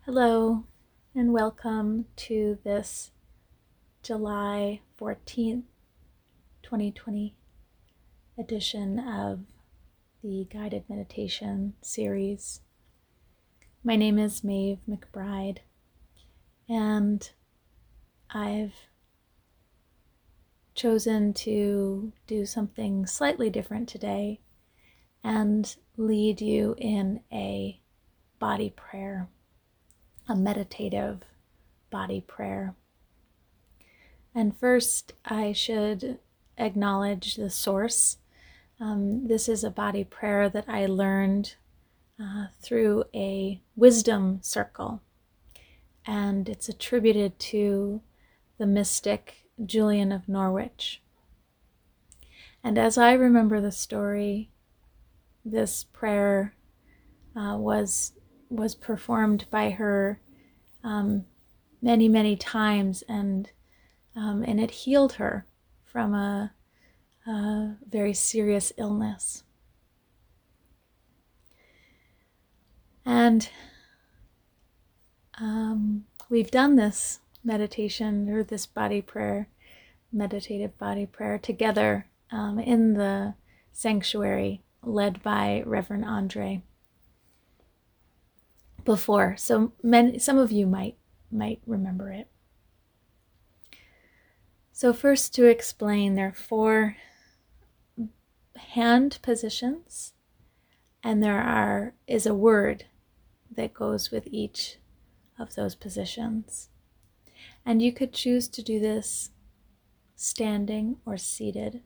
Hello, and welcome to this July 14th, 2020 edition of the Guided Meditation series. My name is Maeve McBride, and I've chosen to do something slightly different today and lead you in a body prayer, a meditative body prayer. And first, I should acknowledge the source. This is a body prayer that I learned through a wisdom circle, and it's attributed to the mystic Julian of Norwich. And as I remember the story, this prayer was performed by her many, many times, and it healed her from a very serious illness. And we've done this meditation or this body prayer, meditative body prayer, together in the sanctuary led by Reverend Andre before. So some of you might remember it. So first, to explain, there are 4 hand positions, and there is a word that goes with each of those positions. And you could choose to do this standing or seated.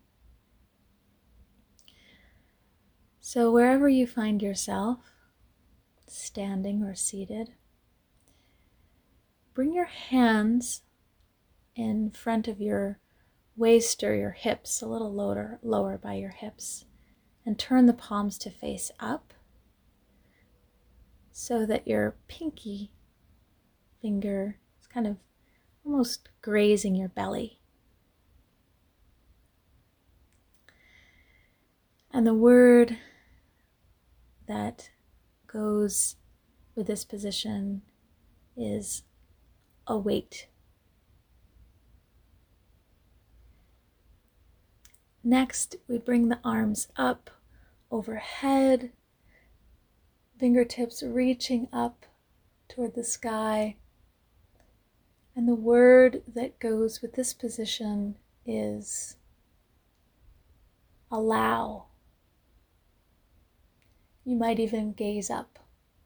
So wherever you find yourself, standing or seated, bring your hands in front of your waist or your hips, a little lower by your hips, and turn the palms to face up so that your pinky finger is kind of almost grazing your belly. And the word that goes with this position is await. Next, we bring the arms up overhead, fingertips reaching up toward the sky. And the word that goes with this position is allow. You might even gaze up.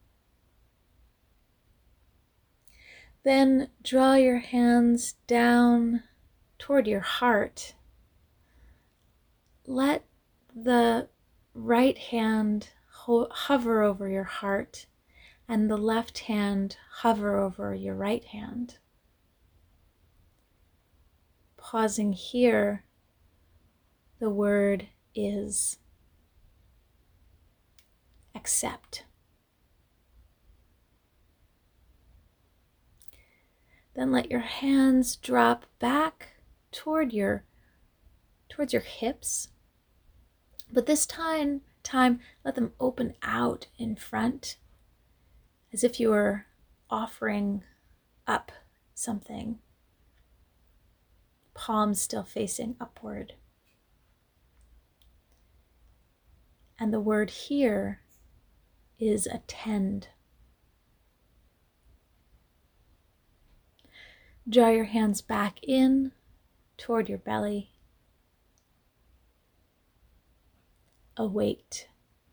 Then draw your hands down toward your heart. Let the right hand hover over your heart and the left hand hover over your right hand. Pausing here, the word is accept. Then let your hands drop back towards your hips, but this time let them open out in front as if you were offering up something, palms still facing upward. And the word here is attend. Draw your hands back in toward your belly. Await.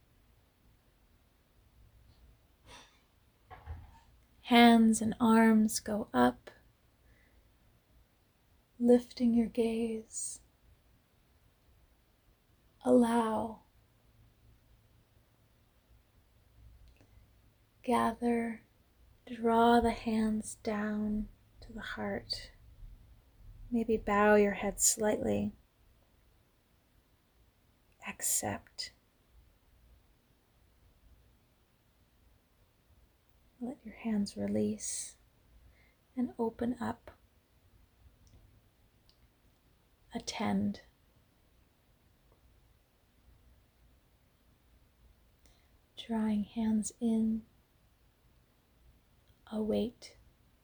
Hands and arms go up, lifting your gaze. Allow. Gather, draw the hands down to the heart. Maybe bow your head slightly. Accept. Let your hands release and open up. Attend. Drawing hands in, await,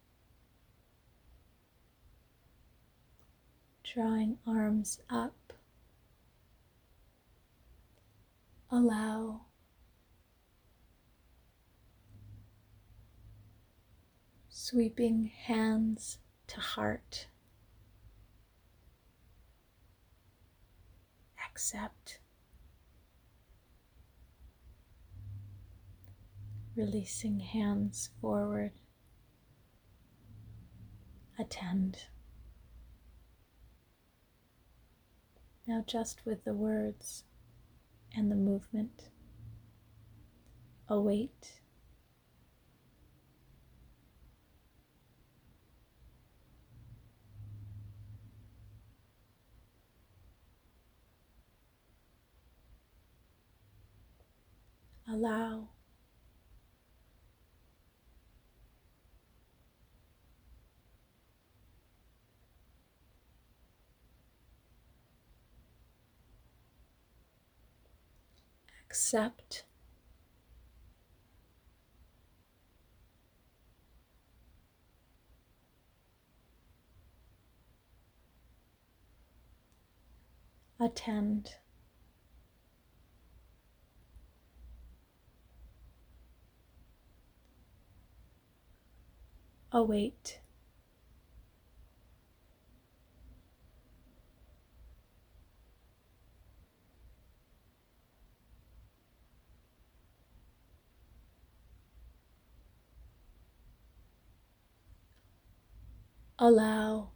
drawing arms up, allow, sweeping hands to heart, accept, releasing hands forward, attend. Now just with the words and the movement, await, allow, accept, attend. Await, allow,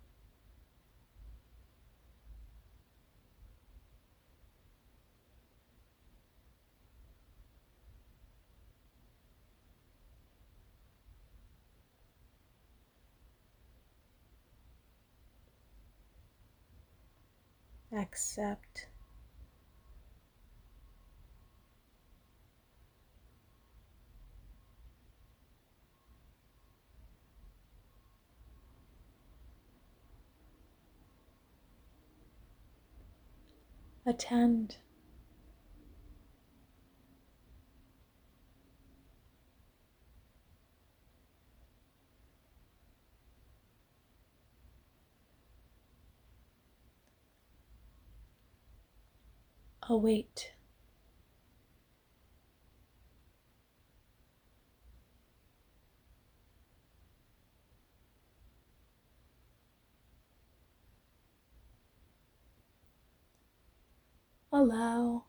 accept, attend. Await, allow,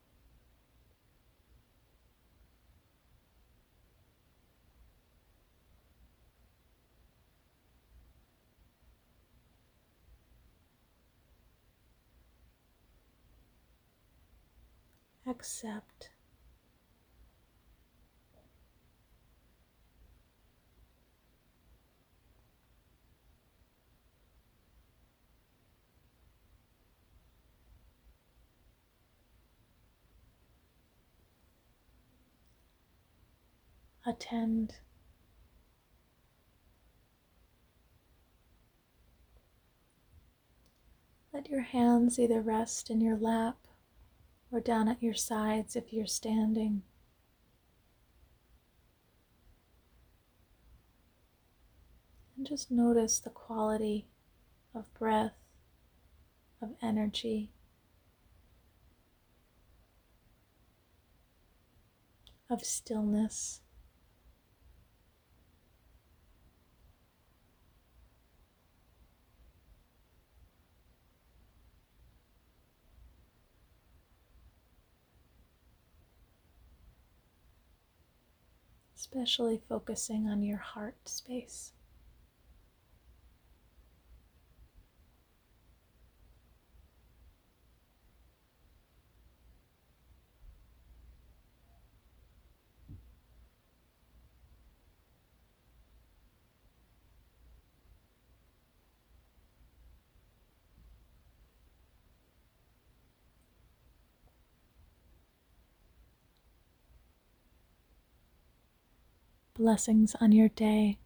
accept, attend. Let your hands either rest in your lap or down at your sides if you're standing. And just notice the quality of breath, of energy, of stillness. Especially focusing on your heart space. Blessings on your day.